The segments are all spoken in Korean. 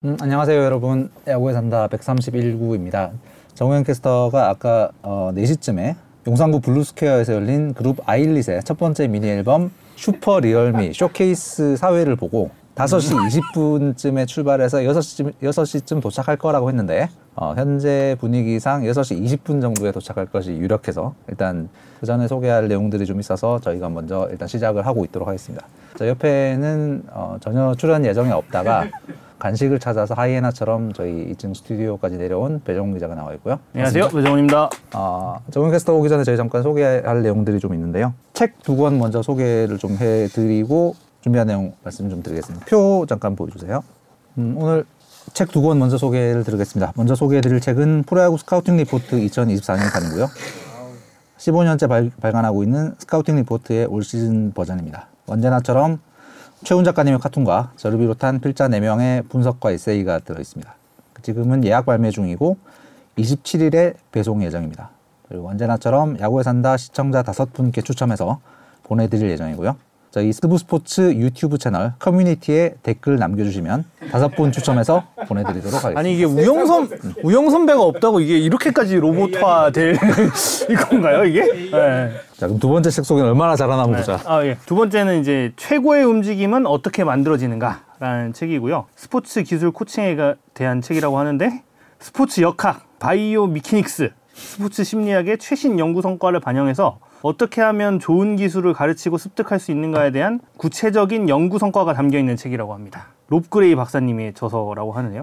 안녕하세요 여러분. 야구에 산다 131구입니다. 정우영 캐스터가 아까 4시쯤에 용산구 블루스퀘어에서 열린 그룹 아일릿의 첫 번째 미니 앨범 슈퍼 리얼미 쇼케이스 사회를 보고 5시 20분쯤에 출발해서 6시쯤 도착할 거라고 했는데 현재 분위기상 6시 20분 정도에 도착할 것이 유력해서 일단 그 전에 소개할 내용들이 좀 있어서 저희가 먼저 일단 시작을 하고 있도록 하겠습니다. 저 옆에는 전혀 출연 예정이 없다가 간식을 찾아서 하이에나처럼 저희 2층 스튜디오까지 내려온 배정훈 기자가 나와 있고요. 안녕하세요, 배정훈입니다. 정훈 캐스터 오기 전에 저희 잠깐 소개할 내용들이 좀 있는데요. 책 2권 먼저 소개를 좀 해드리고 준비한 내용 말씀 좀 드리겠습니다. 표 잠깐 보여주세요. 오늘 책 2권 먼저 소개를 드리겠습니다. 먼저 소개해드릴 책은 프로야구 스카우팅 리포트 2024년 판이고요. 15년째 발간하고 있는 스카우팅 리포트의 올 시즌 버전입니다. 언제나처럼 최훈 작가님의 카툰과 저를 비롯한 필자 4명의 분석과 에세이가 들어있습니다. 지금은 예약 발매 중이고 27일에 배송 예정입니다. 그리고 언제나처럼 야구에 산다 시청자 5분께 추첨해서 보내드릴 예정이고요. 저희 스부스포츠 유튜브 채널 커뮤니티에 댓글 남겨주시면 5분 추첨해서 보내드리도록 하겠습니다. 아니 이게 우영 선배가 없다고 이게 이렇게까지 로봇화 될 이건가요 이게? 네. 자 그럼 두 번째 책 소개는 얼마나 잘하나 한번 보자. 예. 두 번째는 이제 최고의 움직임은 어떻게 만들어지는가라는 책이고요. 스포츠 기술 코칭에 대한 책이라고 하는데 스포츠 역학, 바이오 미키닉스, 스포츠 심리학의 최신 연구 성과를 반영해서 어떻게 하면 좋은 기술을 가르치고 습득할 수 있는가에 대한 구체적인 연구 성과가 담겨있는 책이라고 합니다. 롭 그레이 박사님의 저서라고 하네요.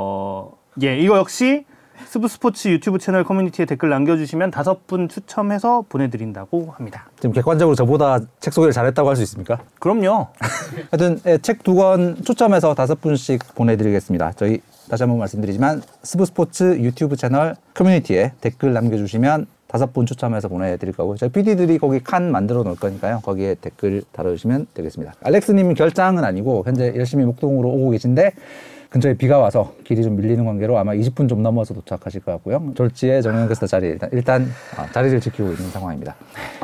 이거 역시 스포츠 유튜브 채널 커뮤니티에 댓글 남겨주시면 5분 추첨해서 보내드린다고 합니다. 지금 객관적으로 저보다 책 소개를 잘했다고 할 수 있습니까? 그럼요. 하여튼 책 2권 추첨해서 5분씩 보내드리겠습니다. 저희 다시 한번 말씀드리지만 스포츠 유튜브 채널 커뮤니티에 댓글 남겨주시면 5분 추첨해서 보내드릴 거고 저희 PD들이 거기 칸 만들어 놓을 거니까요. 거기에 댓글 달아주시면 되겠습니다. 알렉스님 결장은 아니고 현재 열심히 목동으로 오고 계신데 근처에 비가 와서 길이 좀 밀리는 관계로 아마 20분 좀 넘어서 도착하실 것 같고요. 졸지에 정영 캐스터 자리 일단 자리를 지키고 있는 상황입니다.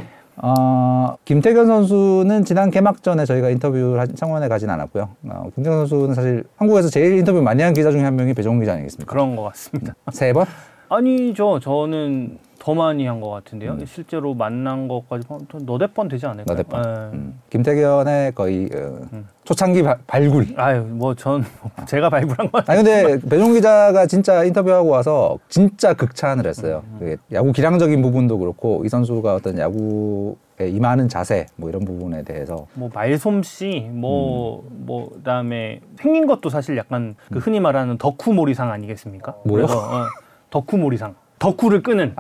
김태균 선수는 지난 개막전에 저희가 인터뷰를 창원에 가진 않았고요. 김태균 선수는 사실 한국에서 제일 인터뷰 많이 한 기자 중에 한 명이 배정훈 기자 아니겠습니까? 그런 것 같습니다. 3번? 아니죠. 저는 더 많이 한 것 같은데요. 실제로 만난 것까지 너댓 번 되지 않을까요? 너댓 번. 김태견의 거의 초창기 발굴. 아유, 제가 발굴한 거. 아니 근데 배종훈 기자가 진짜 인터뷰하고 와서 진짜 극찬을 했어요. 야구 기량적인 부분도 그렇고 이 선수가 어떤 야구에 임하는 자세 뭐 이런 부분에 대해서 말솜씨 그다음에 생긴 것도 사실 약간 그 흔히 말하는 덕후몰이상 아니겠습니까? 뭐요? 덕후몰이상. 덕후를 끄는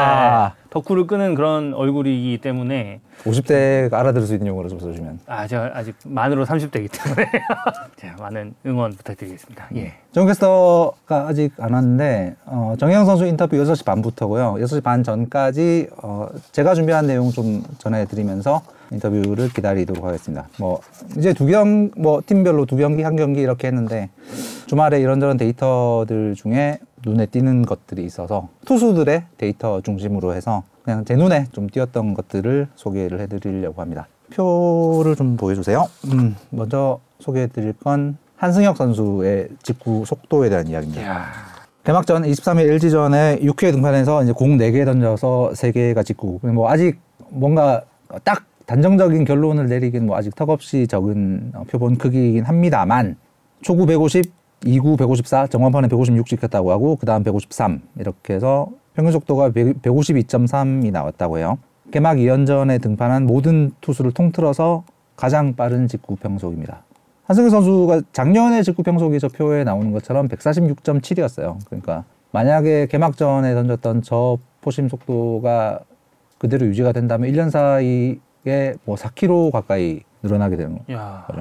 덕후를 끄는 그런 얼굴이기 때문에 50대가 알아들을 수 있는 용어로 좀 써주면 제가 아직 만으로 30대이기 때문에 자, 많은 응원 부탁드리겠습니다. 예. 정 캐스터가 아직 안 왔는데 정혜영 선수 인터뷰 6시 반부터고요. 6시 반 전까지 제가 준비한 내용 좀 전해드리면서 인터뷰를 기다리도록 하겠습니다. 이제 팀별로 2경기, 1경기 이렇게 했는데 주말에 이런저런 데이터들 중에 눈에 띄는 것들이 있어서 투수들의 데이터 중심으로 해서 그냥 제 눈에 좀 띄었던 것들을 소개를 해드리려고 합니다. 표를 좀 보여주세요. 먼저 소개해드릴 건 한승혁 선수의 직구 속도에 대한 이야기입니다. 개막전 23일 LG전에 6회 등판해서 이제 공 4개 던져서 3개가 직구. 아직 뭔가 딱 단정적인 결론을 내리긴 아직 턱없이 적은 표본 크기이긴 합니다만 초구 150, 2구 154, 정원판에 156 찍혔다고 하고 그 다음 153 이렇게 해서 평균 속도가 152.3이 나왔다고 해요. 개막 2연전에 등판한 모든 투수를 통틀어서 가장 빠른 직구 평속입니다. 한승규 선수가 작년에 직구 평속이 저 표에 나오는 것처럼 146.7이었어요. 그러니까 만약에 개막전에 던졌던 저 포심 속도가 그대로 유지가 된다면 1년 사이에 4km 가까이 늘어나게 되는 거죠.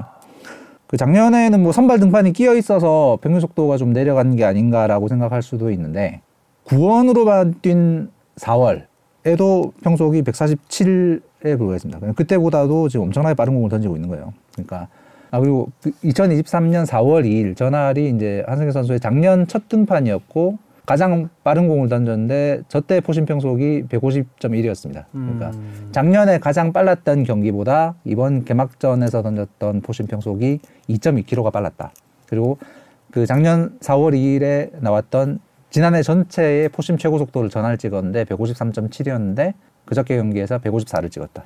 작년에는 선발 등판이 끼어 있어서 평균 속도가 좀 내려간 게 아닌가라고 생각할 수도 있는데 9원으로만 뛴 4월에도 평속이 147에 불과했습니다. 그때보다도 지금 엄청나게 빠른 공을 던지고 있는 거예요. 그러니까 그리고 2023년 4월 2일 전날이 이제 한승규 선수의 작년 첫 등판이었고 가장 빠른 공을 던졌는데 저때 포심 평속이 150.1이었습니다. 그러니까 작년에 가장 빨랐던 경기보다 이번 개막전에서 던졌던 포심 평속이 2.2km가 빨랐다. 그리고 그 작년 4월 2일에 나왔던 지난해 전체의 포심 최고 속도를 전화를 찍었는데 153.7이었는데 그저께 경기에서 154를 찍었다.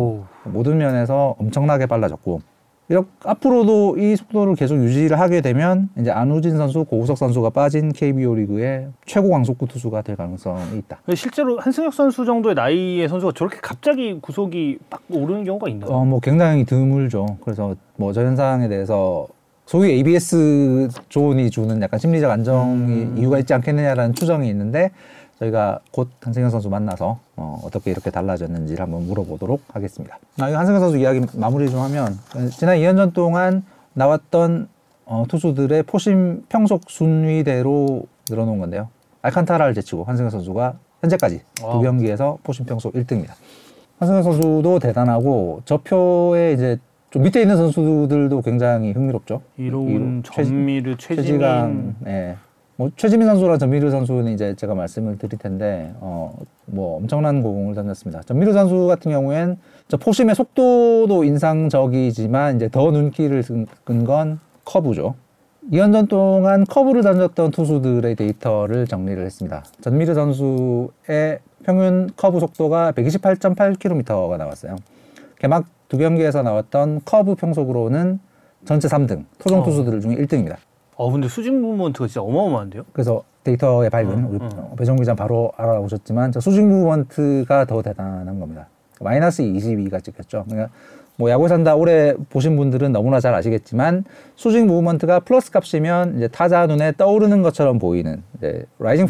모든 면에서 엄청나게 빨라졌고 이렇게 앞으로도 이 속도를 계속 유지를 하게 되면 이제 안우진 선수, 고우석 선수가 빠진 KBO 리그의 최고 광속구 투수가 될 가능성이 있다. 실제로 한승혁 선수 정도의 나이의 선수가 저렇게 갑자기 구속이 빡 오르는 경우가 있나요? 뭐 굉장히 드물죠. 그래서 뭐 저 현상에 대해서 소위 ABS 존이 주는 약간 심리적 안정이 이유가 있지 않겠느냐라는 추정이 있는데 저희가 곧 한승현 선수 만나서 어떻게 이렇게 달라졌는지를 한번 물어보도록 하겠습니다. 이 한승현 선수 이야기 마무리 좀 하면 지난 2년전 동안 나왔던 투수들의 포심 평속 순위대로 늘어놓은 건데요. 알칸타라를 제치고 한승현 선수가 현재까지 두 경기에서 포심 평속 1등입니다. 한승현 선수도 대단하고 저 표에 이제 좀 밑에 있는 선수들도 굉장히 흥미롭죠. 이로운, 전미르, 최지강, 네. 뭐 최지민 선수랑 전미르 선수는 이제 제가 말씀을 드릴 텐데 뭐 엄청난 공을 던졌습니다. 전미르 선수 같은 경우엔 저 포심의 속도도 인상적이지만 이제 더 눈길을 끈 건 커브죠. 2년전 동안 커브를 던졌던 투수들의 데이터를 정리를 했습니다. 전미르 선수의 평균 커브 속도가 128.8km가 나왔어요. 개막 두 경기에서 나왔던 커브 평속으로는 전체 3등, 토종 투수들 중에 1등입니다. 근데 수직 무브먼트가 진짜 어마어마한데요? 그래서 데이터에 밝은 우리 배정 기자 바로 알아보셨지만 저 수직 무브먼트가 더 대단한 겁니다. 마이너스 22가 찍혔죠. 그러니까 뭐 야구 산다 오래 보신 분들은 너무나 잘 아시겠지만 수직 무브먼트가 플러스 값이면 이제 타자 눈에 떠오르는 것처럼 보이는 이제 라이징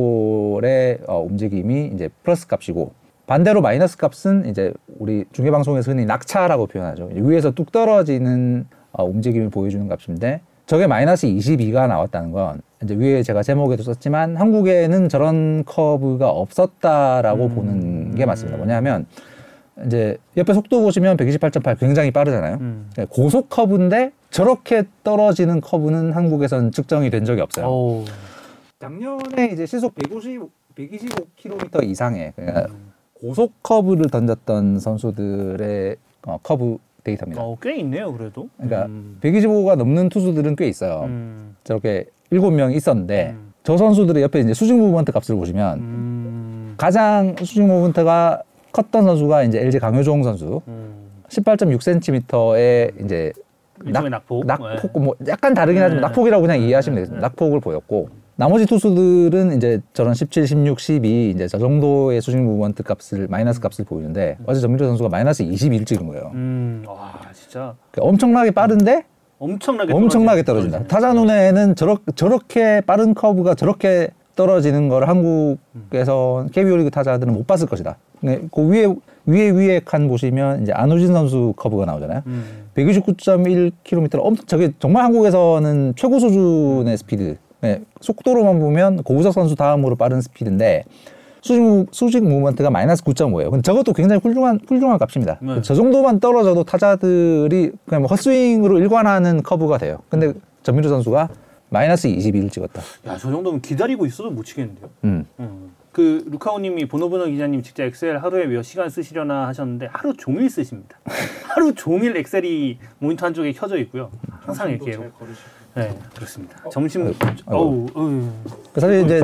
페스트볼의 움직임이 이제 플러스 값이고 반대로 마이너스 값은 이제 우리 중계 방송에서 흔히 낙차라고 표현하죠. 위에서 뚝 떨어지는 움직임을 보여주는 값인데 저게 마이너스 22가 나왔다는 건 이제 위에 제가 제목에도 썼지만 한국에는 저런 커브가 없었다라고 보는 게 맞습니다. 뭐냐면 이제 옆에 속도 보시면 128.8 굉장히 빠르잖아요. 고속 커브인데 저렇게 떨어지는 커브는 한국에서는 측정이 된 적이 없어요. 작년에 이제 시속 125km 이상의 그러니까 고속 커브를 던졌던 선수들의 커브 데이터입니다. 꽤 있네요, 그래도. 그러니까 125가 넘는 투수들은 꽤 있어요. 저렇게 7명 있었는데 저 선수들의 옆에 이제 수직 무브먼트 값을 보시면 가장 수직 무브먼트가 컸던 선수가 이제 LG 강효종 선수 18.6cm의 이제 낙폭 뭐 약간 다르긴 하지만 낙폭이라고 그냥 이해하시면 되겠습니다. 낙폭을 보였고 나머지 투수들은 이제 저런 17, 16, 12 이제 저 정도의 수직 무브먼트 값을 마이너스 값을 보이는데 어제 전미르 선수가 마이너스 22를 찍은 거예요. 와 진짜 엄청나게 빠른데 엄청나게 떨어진다. 타자 눈에는 저렇게 빠른 커브가 저렇게 떨어지는 걸 한국에서 KBO 리그 타자들은 못 봤을 것이다. 그 위에 칸 보시면 이제 안우진 선수 커브가 나오잖아요. 129.1km 저게 정말 한국에서는 최고 수준의 스피드. 네, 속도로만 보면 고우석 선수 다음으로 빠른 스피드인데 수직 무브먼트가 마이너스 9.5예요. 저것도 굉장히 훌륭한 값입니다. 저 정도만 떨어져도 타자들이 그냥 뭐 헛스윙으로 일관하는 커브가 돼요. 근데 전민우 선수가 마이너스 22를 찍었다. 야, 저 정도면 기다리고 있어도 못 치겠는데요. 그 루카오님이 보노보노 기자님 직접 엑셀 하루에 몇 시간 쓰시려나 하셨는데 하루 종일 쓰십니다. 하루 종일 엑셀이 모니터 한쪽에 켜져 있고요. 항상 이렇게. 네, 그렇습니다. 점심. 사실 이제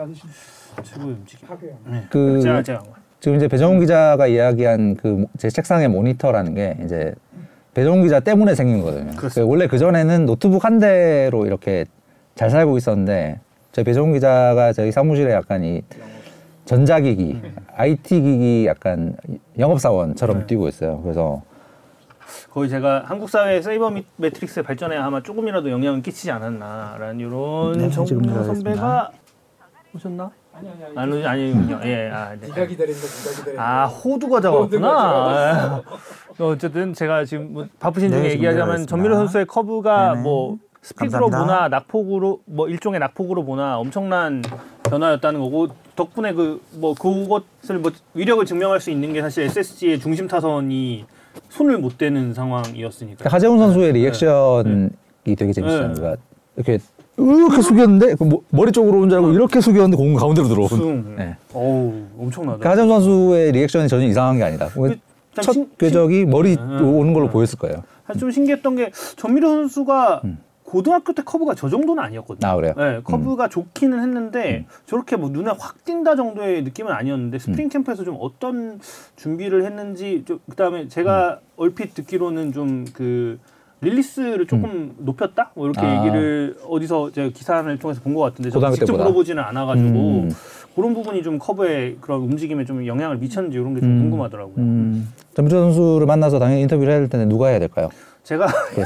최고의 움직임. 네. 제가 지금 이제 배정훈 기자가 이야기한 그 제 책상의 모니터라는 게 이제 배정훈 기자 때문에 생긴 거거든요. 원래 그 전에는 노트북 한 대로 이렇게 잘 살고 있었는데 저희 배정훈 기자가 저희 사무실에 약간 이 전자기기, IT 기기 약간 영업사원처럼 뛰고 있어요. 그래서 거의 제가 한국 사회의 세이버 매트릭스의 발전에 아마 조금이라도 영향을 끼치지 않았나라는 이런 정도 선배가 오셨나? 아니군요. 예, 네가 기다린다. 호두가 잡았구나. 어쨌든 제가 지금 뭐 바쁘신 중에 얘기하자면 전미르 선수의 커브가 뭐 스피드로 보나 낙폭으로 뭐 일종의 낙폭으로 보나 엄청난 변화였다는 거고 덕분에 그것을 위력을 증명할 수 있는 게 사실 SSG의 중심 타선이 손을 못 대는 상황이었으니까. 하재훈 선수의 리액션이 되게 재밌어요. 그러니까 이렇게 숙였는데 머리 쪽으로 온 줄 알고 이렇게 숙였는데 공 가운데로 들어온. 네. 엄청나다. 하재훈 선수의 리액션이 전혀 이상한 게 아니다. 첫 궤적이 머리 오는 걸로 보였을 거예요. 좀 신기했던 게 전미르 선수가 고등학교 때 커브가 저 정도는 아니었거든요. 아, 그래요? 네, 커브가 좋기는 했는데 저렇게 뭐 눈에 확 띈다 정도의 느낌은 아니었는데 스프링 캠프에서 좀 어떤 준비를 했는지 그다음에 제가 얼핏 듣기로는 좀 그 릴리스를 조금 높였다? 뭐 이렇게 얘기를 어디서 제가 기사를 통해서 본 것 같은데 저도 직접 때보다. 물어보지는 않아가지고 그런 부분이 좀 커브의 그런 움직임에 좀 영향을 미쳤는지 이런 게 좀 궁금하더라고요. 전민철 선수를 만나서 당연히 인터뷰를 해야 될 텐데 누가 해야 될까요? 제가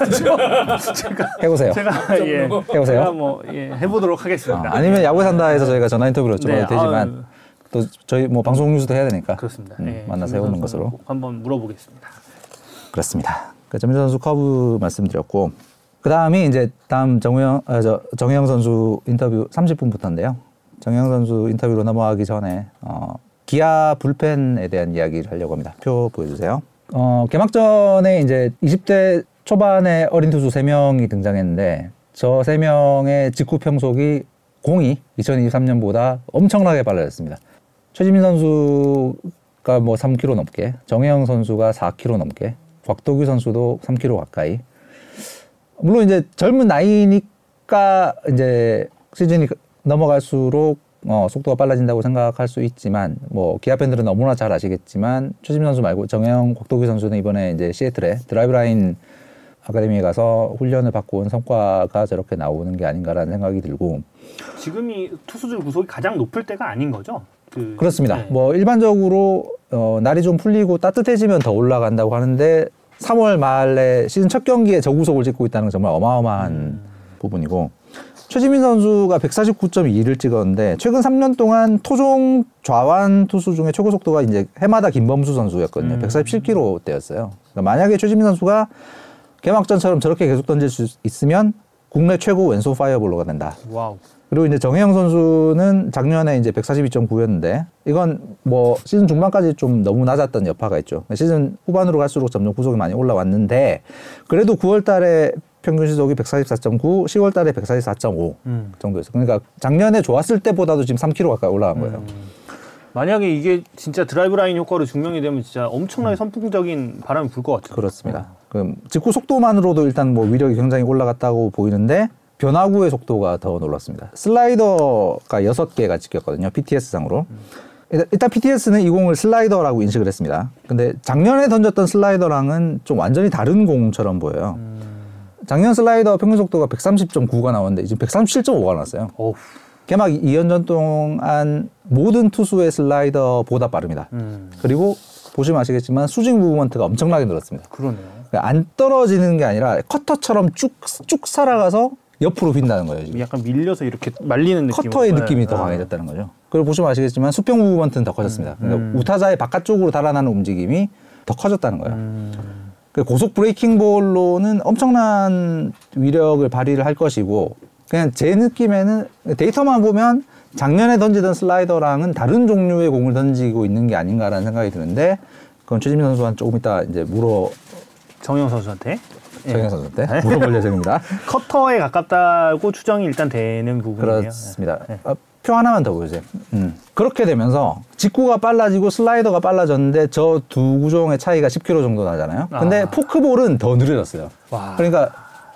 해보세요. 제가 예, 해보세요. 제가 뭐 예, 해보도록 하겠습니다. 아니면 야구에 산다에서 저희가 전화 인터뷰를 여쭤봐도 네, 되지만 또 저희 뭐 방송 뉴스도 해야 되니까 그렇습니다. 예, 만나서 해보는 것으로 꼭 한번 물어보겠습니다. 그렇습니다. 전민철 선수 커브 말씀드렸고 그 다음이 이제 다음 정우영 선수 인터뷰 30분부터인데요. 정우영 선수 인터뷰로 넘어가기 전에 기아 불펜에 대한 이야기를 하려고 합니다. 표 보여주세요. 개막전에 이제 20대 초반에 어린 투수 3명이 등장했는데 저 3명의 직구 평속이 공이 2023년보다 엄청나게 빨라졌습니다. 최지민 선수가 뭐 3km 넘게, 정혜영 선수가 4km 넘게, 곽도규 선수도 3km 가까이. 물론 이제 젊은 나이니까 이제 시즌이 넘어갈수록 속도가 빨라진다고 생각할 수 있지만 뭐 기아 팬들은 너무나 잘 아시겠지만 최지민 선수 말고 정혜영, 곽도규 선수는 이번에 이제 시애틀에 드라이브라인 아카데미에 가서 훈련을 받고 온 성과가 저렇게 나오는 게 아닌가라는 생각이 들고 지금이 투수들 구속이 가장 높을 때가 아닌 거죠? 그렇습니다. 네. 뭐 일반적으로 날이 좀 풀리고 따뜻해지면 더 올라간다고 하는데 3월 말에 시즌 첫 경기에 저구속을 찍고 있다는 건 정말 어마어마한 부분이고 최지민 선수가 149.2를 찍었는데 최근 3년 동안 토종 좌완 투수 중에 최고 속도가 이제 해마다 김범수 선수였거든요. 147km대였어요. 그러니까 만약에 최지민 선수가 개막전처럼 저렇게 계속 던질 수 있으면 국내 최고 왼손 파이어볼로가 된다. 와우. 그리고 이제 정혜영 선수는 작년에 이제 142.9였는데 이건 뭐 시즌 중반까지 좀 너무 낮았던 여파가 있죠. 시즌 후반으로 갈수록 점점 구속이 많이 올라왔는데 그래도 9월 달에 평균 시속이 144.9, 10월 달에 144.5 정도였어요. 그러니까 작년에 좋았을 때보다도 지금 3km 가까이 올라간 거예요. 만약에 이게 진짜 드라이브 라인 효과로 증명이 되면 진짜 엄청나게 선풍적인 바람이 불 것 같아요. 그렇습니다. 그럼 직구 속도만으로도 일단 뭐 위력이 굉장히 올라갔다고 보이는데 변화구의 속도가 더 놀랐습니다. 슬라이더가 6개가 찍혔거든요. PTS상으로. 일단 PTS는 이 공을 슬라이더라고 인식을 했습니다. 근데 작년에 던졌던 슬라이더랑은 좀 완전히 다른 공처럼 보여요. 작년 슬라이더 평균 속도가 130.9가 나왔는데 지금 137.5가 나왔어요. 어후. 개막 2연전 동안 모든 투수의 슬라이더보다 빠릅니다. 그리고 보시면 아시겠지만 스윙 무브먼트가 엄청나게 늘었습니다. 그러네요. 그러니까 안 떨어지는 게 아니라 커터처럼 쭉 살아가서 옆으로 빈다는 거예요. 지금. 약간 밀려서 이렇게 말리는 느낌. 커터의 느낌이 더 강해졌다는 거죠. 그리고 보시면 아시겠지만 수평 무브먼트는 더 커졌습니다. 그러니까 우타자의 바깥쪽으로 달아나는 움직임이 더 커졌다는 거예요. 그 고속 브레이킹 볼로는 엄청난 위력을 발휘를 할 것이고 그냥 제 느낌에는 데이터만 보면 작년에 던지던 슬라이더랑은 다른 종류의 공을 던지고 있는 게 아닌가라는 생각이 드는데 그건 최지민 선수한테 조금 이따 이제 정영 선수한테 정영 선수한테 물어볼 예정입니다. 커터에 가깝다고 추정이 일단 되는 부분이에요. 그렇습니다. 표 하나만 더 보여주세요. 그렇게 되면서 직구가 빨라지고 슬라이더가 빨라졌는데 저 두 구종의 차이가 10km 정도 나잖아요. 근데 포크볼은 더 느려졌어요. 와. 그러니까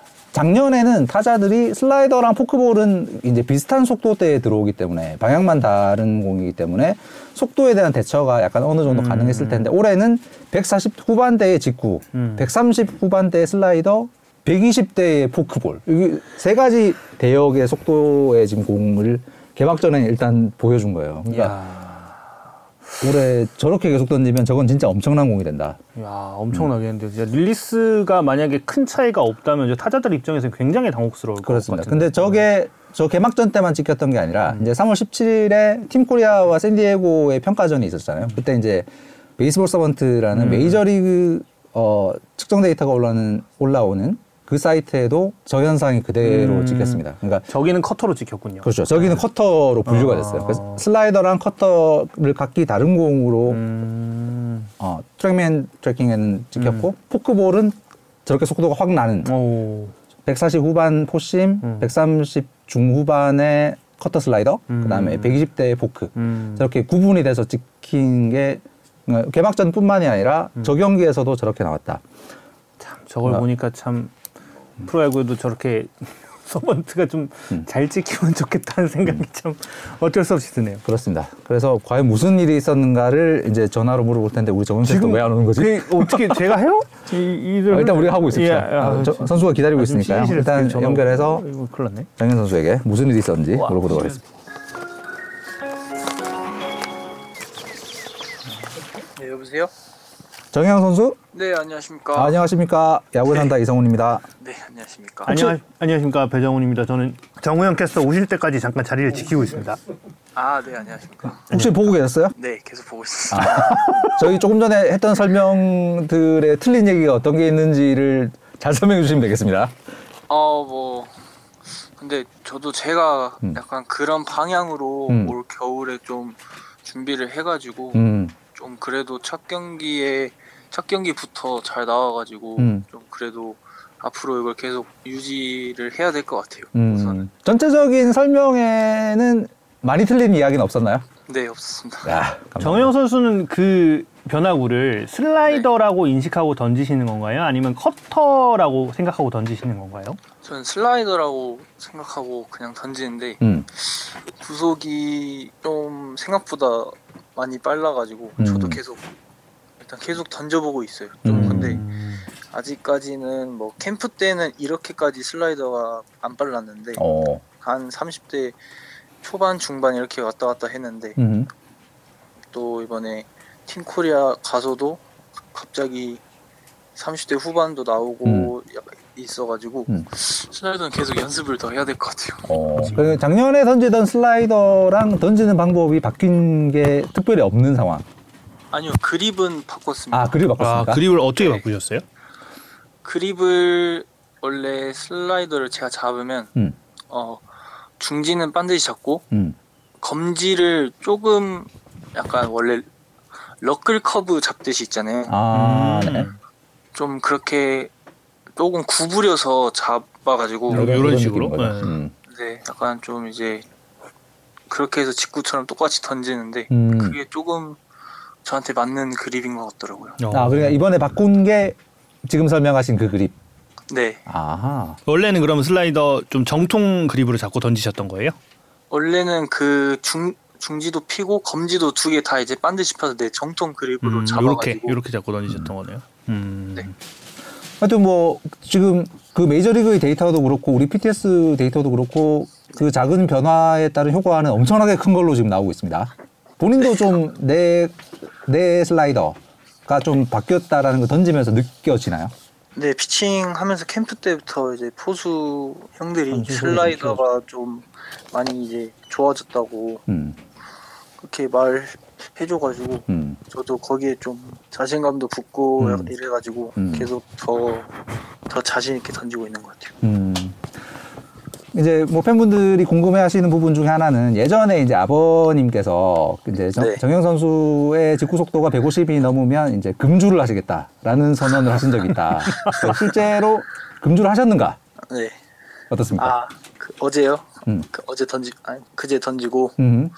작년에는 타자들이 슬라이더랑 포크볼은 이제 비슷한 속도대에 들어오기 때문에 방향만 다른 공이기 때문에 속도에 대한 대처가 약간 어느 정도 가능했을 텐데 올해는 140 후반대의 직구, 130 후반대의 슬라이더, 120대의 포크볼 여기 세 가지 대역의 속도의 지금 공을 개막전에 일단 보여준 거예요. 그러니까 올해 저렇게 계속 던지면 저건 진짜 엄청난 공이 된다. 야, 엄청나겠는데요. 진짜 릴리스가 만약에 큰 차이가 없다면 타자들 입장에서는 굉장히 당혹스러울 것 같습니다. 근데 저게 저 개막전 때만 찍혔던 게 아니라 이제 3월 17일에 팀 코리아와 샌디에고의 평가전이 있었잖아요. 그때 이제 베이스볼 서번트라는 메이저리그 측정 데이터가 올라오는 그 사이트에도 저 현상이 그대로 찍혔습니다. 그러니까 저기는 커터로 찍혔군요. 그렇죠. 저기는 커터로 분류가 됐어요. 그래서 슬라이더랑 커터를 각기 다른 공으로 트랙맨 트래킹에는 찍혔고 포크볼은 저렇게 속도가 확 나는 140 후반 포심, 130 중후반의 커터 슬라이더, 그다음에 120대의 포크 저렇게 구분이 돼서 찍힌 게 개막전뿐만이 아니라 저 경기에서도 저렇게 나왔다. 참 저걸 보니까 참 프로야구도 저렇게 서번트가 좀 잘 찍히면 좋겠다는 생각이 참 어쩔 수 없이 드네요. 그렇습니다. 그래서 과연 무슨 일이 있었는가를 이제 전화로 물어볼 텐데 우리 정훈 씨는 왜 안 오는 거지? 어떻게 제가 해요? 일단 우리가 하고 있습니다. 선수가 기다리고 있으니까요. 일단 연결해서 큰일 났네. 정현 선수에게 무슨 일이 있었는지 물어보도록 하겠습니다. 네, 여보세요? 정현 선수? 네, 안녕하십니까? 안녕하십니까. 야구에 산다 이성훈입니다. 네, 안녕하십니까? 안녕하십니까. 배정훈입니다. 저는 정우영 캐스터 오실 때까지 잠깐 자리를 지키고 있습니다. 아, 네, 안녕하십니까? 혹시 보고 계셨어요? 네, 계속 보고 있습니다. 저희 조금 전에 했던 설명들의 틀린 얘기가 어떤 게 있는지를 잘 설명해 주시면 되겠습니다. 근데 저도 제가 약간 그런 방향으로 올 겨울에 좀 준비를 해가지고 좀 그래도 첫 경기부터 잘 나와가지고 좀 그래도 앞으로 이걸 계속 유지를 해야 될 것 같아요. 우선은. 전체적인 설명에는 많이 틀린 이야기는 없었나요? 네, 없었습니다. 야, 감사합니다. 정우영 선수는 그 변화구를 슬라이더라고 인식하고 던지시는 건가요? 아니면 커터라고 생각하고 던지시는 건가요? 저는 슬라이더라고 생각하고 그냥 던지는데 구속이 좀 생각보다 많이 빨라가지고 저도 계속 던져보고 있어요. 좀 근데 아직까지는 뭐 캠프 때는 이렇게까지 슬라이더가 안 빨랐는데 한 30대 초반 중반 이렇게 왔다 갔다 했는데 또 이번에 팀 코리아 가서도 갑자기 30대 후반도 나오고 있어가지고 슬라이더는 계속 연습을 더 해야 될 것 같아요. 작년에 던지던 슬라이더랑 던지는 방법이 바뀐 게 특별히 없는 상황. 아니요, 그립은 바꿨습니다. 아, 그립 바꿨습니까? 그립을 어떻게 바꾸셨어요? 그립을 원래 슬라이더를 제가 잡으면 중지는 반드시 잡고 검지를 조금 약간 원래 러클 커브 잡듯이 있잖아요. 네. 좀 그렇게 조금 구부려서 잡아가지고 이런 식으로? 네, 약간 좀 이제 그렇게 해서 직구처럼 똑같이 던지는데 그게 조금 저한테 맞는 그립인 것 같더라고요. 그러니까 이번에 바꾼 게 지금 설명하신 그 그립. 네. 아하. 원래는 그러면 슬라이더 좀 정통 그립으로 잡고 던지셨던 거예요? 원래는 그 중지도 피고 검지도 두 개 다 이제 반드 짚어서 내 정통 그립으로 잡아가지고 이렇게 잡고 던지셨던 거네요. 네. 하여튼 뭐 지금 그 메이저리그의 데이터도 그렇고 우리 PTS 데이터도 그렇고 그 작은 변화에 따른 효과는 엄청나게 큰 걸로 지금 나오고 있습니다. 본인도 좀 내 슬라이더가 좀 바뀌었다라는 거 던지면서 느껴지나요? 네, 피칭하면서 캠프 때부터 이제 포수 형들이 슬라이더가 좀 많이 이제 좋아졌다고 그렇게 말해줘가지고 저도 거기에 좀 자신감도 붙고 이래가지고 계속 더 자신 있게 던지고 있는 것 같아요. 이제 뭐 팬분들이 궁금해하시는 부분 중에 하나는 예전에 이제 아버님께서 이제 정영 선수의 직구 속도가 150이 넘으면 이제 금주를 하시겠다라는 선언을 하신 적이 있다. 실제로 금주를 하셨는가? 네. 어떻습니까? 어제요? 그제 던지고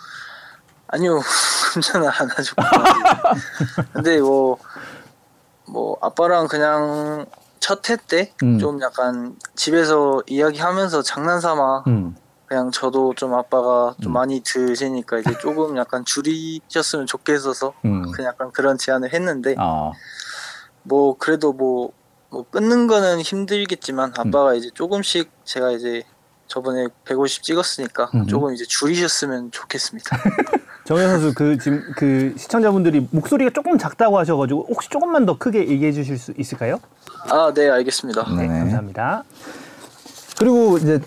아니요, 금주는 안 하죠. 근데 뭐 아빠랑 그냥 첫 해 때 좀 약간 집에서 이야기하면서 장난삼아 그냥 저도 좀 아빠가 좀 많이 드시니까 이제 조금 약간 줄이셨으면 좋겠어서 그냥 약간 그런 제안을 했는데 뭐 그래도 뭐 끊는 거는 힘들겠지만 아빠가 이제 조금씩 제가 이제 저번에 150 찍었으니까 조금 이제 줄이셨으면 좋겠습니다. 정현 선수 지금 그 시청자분들이 목소리가 조금 작다고 하셔가지고 혹시 조금만 더 크게 얘기해 주실 수 있을까요? 네, 알겠습니다. 네, 감사합니다. 그리고 이제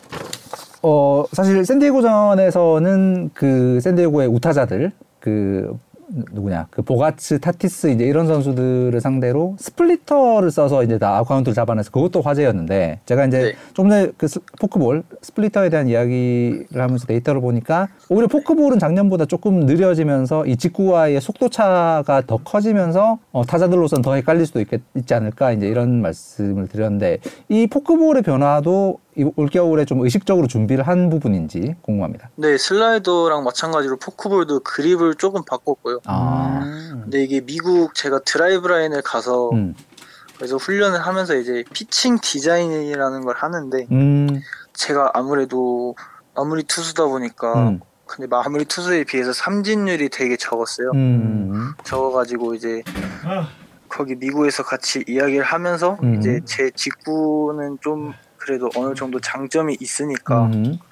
사실 샌디에고전에서는 그 샌디에고의 우타자들 그 보가츠, 타티스 이제 이런 선수들을 상대로 스플리터를 써서 이제 다 아웃카운트를 잡아내서 그것도 화제였는데 제가 이제 좀 전에 그 포크볼 스플리터에 대한 이야기를 하면서 데이터를 보니까 오히려 포크볼은 작년보다 조금 느려지면서 이 직구와의 속도 차가 더 커지면서 타자들로서는 더 헷갈릴 수도 있지 않을까 이제 이런 말씀을 드렸는데 이 포크볼의 변화도 올겨울에 좀 의식적으로 준비를 한 부분인지 궁금합니다. 네, 슬라이더랑 마찬가지로 포크볼도 그립을 조금 바꿨고요. 근데 이게 미국 제가 드라이브 라인을 가서 그래서 훈련을 하면서 이제 피칭 디자인이라는 걸 하는데 제가 아무리 투수다 보니까 근데 마무리 투수에 비해서 삼진율이 되게 적었어요. 적어가지고 이제 거기 미국에서 같이 이야기를 하면서 이제 제 직구는 좀 그래도 어느 정도 장점이 있으니까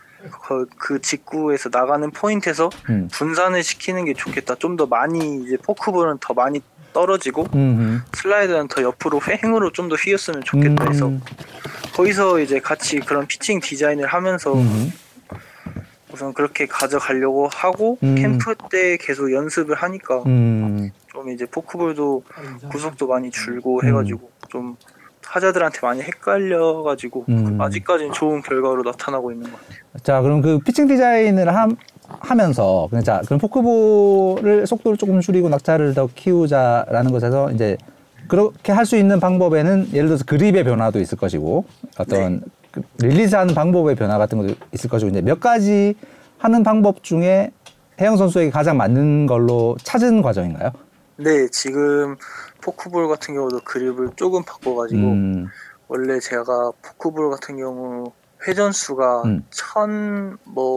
그 직구에서 나가는 포인트에서 분산을 시키는 게 좋겠다. 좀 더 많이 이제 포크볼은 더 많이 떨어지고 슬라이더는 더 옆으로 횡으로 좀 더 휘었으면 좋겠다 해서 거기서 이제 같이 그런 피칭 디자인을 하면서 우선 그렇게 가져가려고 하고 캠프 때 계속 연습을 하니까 좀 이제 포크볼도 구속도 많이 줄고 해가지고 좀 타자들한테 많이 헷갈려가지고 아직까지는 좋은 결과로 나타나고 있는 것 같아요. 자, 그럼 그 피칭 디자인을 하면서 자, 그럼 포크볼을 속도를 조금 줄이고 낙차를 더 키우자라는 것에서 이제 그렇게 할 수 있는 방법에는 예를 들어서 그립의 변화도 있을 것이고 어떤 네. 릴리즈하는 방법의 변화 같은 것도 있을 것이고 이제 몇 가지 하는 방법 중에 혜영 선수에게 가장 맞는 걸로 찾은 과정인가요? 네, 지금 포크볼 같은 경우도 그립을 조금 바꿔가지고 원래 제가 포크볼 같은 경우 회전수가 1000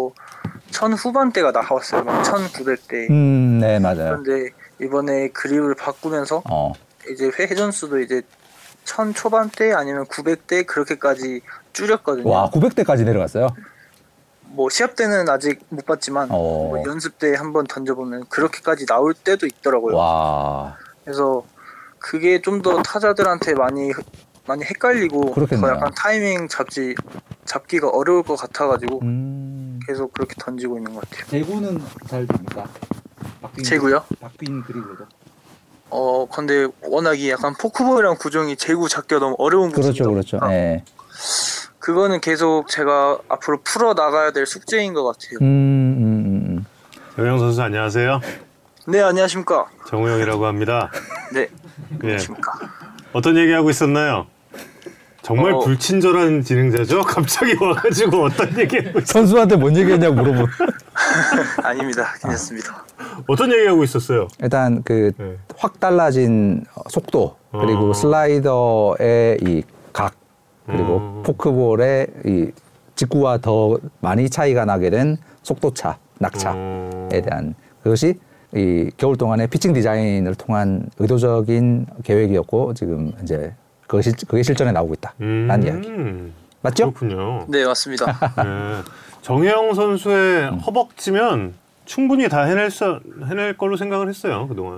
후반대가 나왔어요. 막 1900대. 네, 맞아요. 그런데 이번에 그립을 바꾸면서 이제 회전수도 이제 1000 초반대 아니면 900대 그렇게까지 줄였거든요. 와, 900대까지 내려갔어요? 뭐 시합 때는 아직 못 봤지만 뭐 연습 때 한번 던져보면 그렇게까지 나올 때도 있더라고요. 와. 그래서 그게 좀 더 타자들한테 많이 헷갈리고 그렇겠네요. 더 약간 타이밍 잡기가 어려울 것 같아가지고 계속 그렇게 던지고 있는 것 같아요. 제구는 잘 됩니까? 제구요? 바뀐 그립으로. 근데 워낙 약간 포크볼이랑 구종이 제구 잡기가 너무 어려운 구조죠. 그렇죠. 네. 그거는 계속 제가 앞으로 풀어 나가야 될 숙제인 것 같아요. 정우영 선수 안녕하세요. 네, 안녕하십니까. 정우영이라고 합니다. 네, 안녕하십니까. 어떤 얘기하고 있었나요? 정말 불친절한 진행자죠? 갑자기 와가지고 어떤 얘기하고 있었어요? 선수한테 뭔 얘기했냐고 물어보. 아닙니다. 괜찮습니다. 어떤 얘기하고 있었어요? 일단 확 달라진 속도 그리고 슬라이더의 이 각 그리고 포크볼의 이 직구와 더 많이 차이가 나게 된 속도차, 낙차에 대한 그것이 이 겨울 동안의 피칭 디자인을 통한 의도적인 계획이었고 지금 이제 그게 실전에 나오고 있다라는 이야기. 맞죠? 그렇군요. 네, 맞습니다. 네. 정혜영 선수의 허벅지면 충분히 다 해낼 걸로 생각을 했어요 그동안.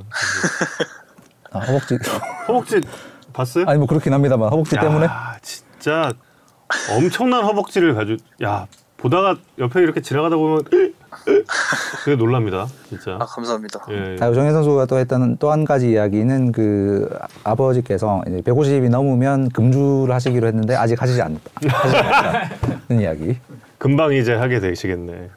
허벅지 봤어요? 아니 뭐 그렇긴 합니다만 허벅지 때문에. 진짜 엄청난 허벅지를 가지고 보다가 옆에 이렇게 지나가다 보면 그게 놀랍니다 진짜. 감사합니다. 예. 정혜 선수가 또 했던 또 한 가지 이야기는 그 아버지께서 이제 150이 넘으면 금주를 하시기로 했는데 아직 하시지 않았다는 이야기. 금방 이제 하게 되시겠네.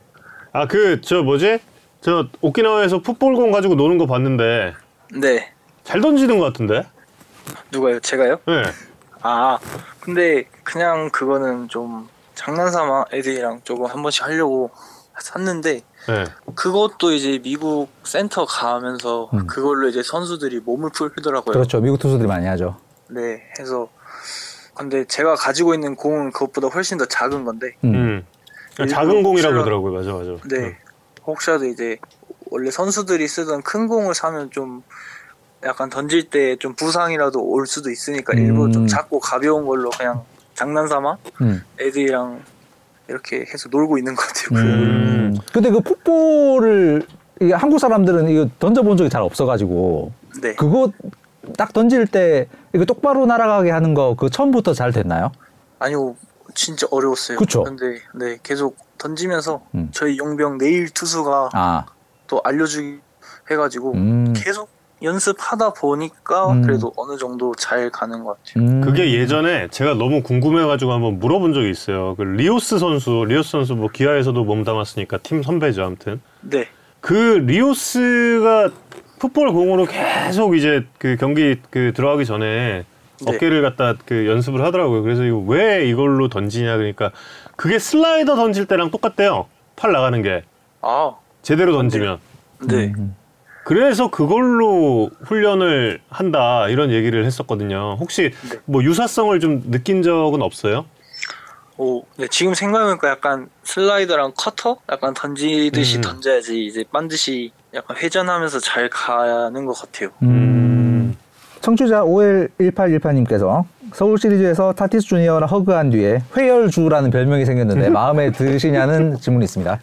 저 오키나와에서 풋볼공 가지고 노는 거 봤는데. 네. 잘 던지는 것 같은데? 누가요? 제가요? 네. 근데 그냥 그거는 좀 장난삼아 애들이랑 조금 한 번씩 하려고 샀는데 네. 그것도 이제 미국 센터 가면서 그걸로 이제 선수들이 몸을 풀더라고요. 그렇죠. 미국 투수들이 많이 하죠. 네, 해서 근데 제가 가지고 있는 공은 그것보다 훨씬 더 작은 건데 작은 공이라고 그러더라고요. 맞아. 네. 혹시라도 이제 원래 선수들이 쓰던 큰 공을 사면 좀 약간 던질 때 좀 부상이라도 올 수도 있으니까 일부러 좀 작고 가벼운 걸로 그냥 장난삼아 애들이랑 이렇게 해서 놀고 있는 것 같아요. 근데 그 풋볼을 한국 사람들은 이거 던져본 적이 잘 없어가지고 네. 그거 딱 던질 때 이거 똑바로 날아가게 하는 거 그거 처음부터 잘 됐나요? 아니요, 진짜 어려웠어요. 그쵸? 근데 네, 계속 던지면서 저희 용병 내일 투수가 또 알려주기 해가지고 계속 연습하다 보니까 그래도 어느 정도 잘 가는 것 같아요. 그게 예전에 제가 너무 궁금해가지고 한번 물어본 적이 있어요. 그 리오스 선수 뭐 기아에서도 몸담았으니까 팀 선배죠, 아무튼. 네. 그 리오스가 풋볼 공으로 계속 이제 그 경기 들어가기 전에 어깨를 갖다 연습을 하더라고요. 그래서 이거 왜 이걸로 던지냐 그러니까 그게 슬라이더 던질 때랑 똑같대요. 팔 나가는 게. 제대로 던지면. 네. 그래서 그걸로 훈련을 한다 이런 얘기를 했었거든요. 혹시 네. 뭐 유사성을 좀 느낀 적은 없어요? 네, 지금 생각해보니까 약간 슬라이더랑 커터? 약간 던지듯이 던져야지 이제 반드시 약간 회전하면서 잘 가는 것 같아요. 청취자 511818님께서 서울 시리즈에서 타티스 주니어랑 허그한 뒤에 회열주라는 별명이 생겼는데 마음에 드시냐는 질문이 있습니다.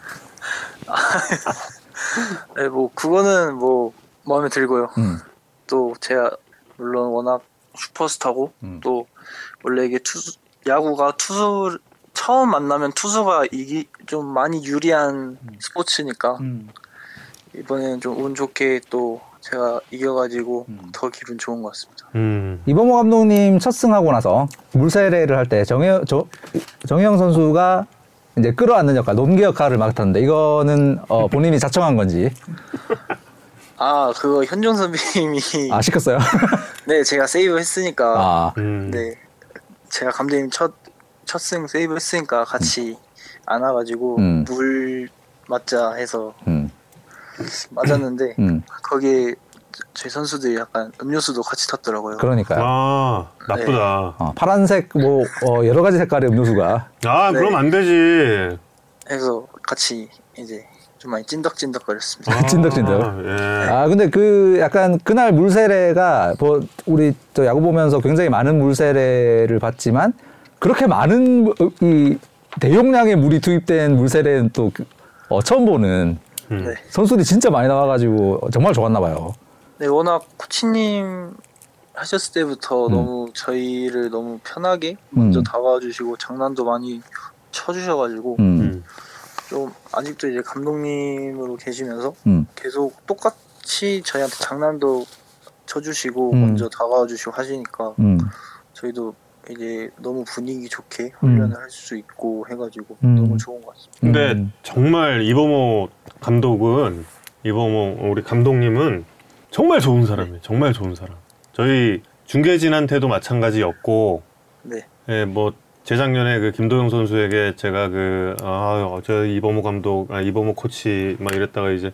네, 뭐 그거는 뭐 마음에 들고요. 또 제가 물론 워낙 슈퍼스타고 또 원래 이게 야구가 투수 처음 만나면 투수가 좀 많이 유리한 스포츠니까 이번에는 좀 운 좋게 또 제가 이겨가지고 더 기분 좋은 것 같습니다. 이범호 감독님 첫 승하고 나서 물세례를 할 때 정혜영 선수가 이제 끌어안는 역할, 논개 역할을 맡았는데 이거는 본인이 자청한 건지. 그거 현종 선배님이 시켰어요? 네, 제가 세이브 했으니까 네. 제가 감독님 첫승 세이브 했으니까 같이 안아가지고 물 맞자 해서 맞았는데 거기에 제 선수들이 약간 음료수도 같이 탔더라고요. 그러니까요. 나쁘다. 네. 파란색 여러 가지 색깔의 음료수가. 네. 그럼 안 되지. 해서 같이 이제 좀 많이 찐덕찐덕거렸습니다. 찐덕찐덕. 예. 근데 약간 그날 물세례가 우리 저 야구 보면서 굉장히 많은 물세례를 봤지만 그렇게 많은 이 대용량의 물이 투입된 물세례는 또 처음 보는. 네. 선수들이 진짜 많이 나와가지고 정말 좋았나 봐요. 네, 워낙 코치님 하셨을 때부터 너무 저희를 너무 편하게 먼저 다가와주시고 장난도 많이 쳐주셔가지고 좀 아직도 이제 감독님으로 계시면서 계속 똑같이 저희한테 장난도 쳐주시고 먼저 다가와주시고 하시니까 저희도 이제 너무 분위기 좋게 훈련을 할 수 있고 해가지고 너무 좋은 것 같습니다. 근데 정말 이범호 감독은 우리 감독님은 정말 좋은 사람이에요. 정말 좋은 사람. 저희 중계진한테도 마찬가지였고, 네. 예, 뭐 재작년에 그 김도영 선수에게 제가 저 이범호 감독, 이범호 코치 막 이랬다가 이제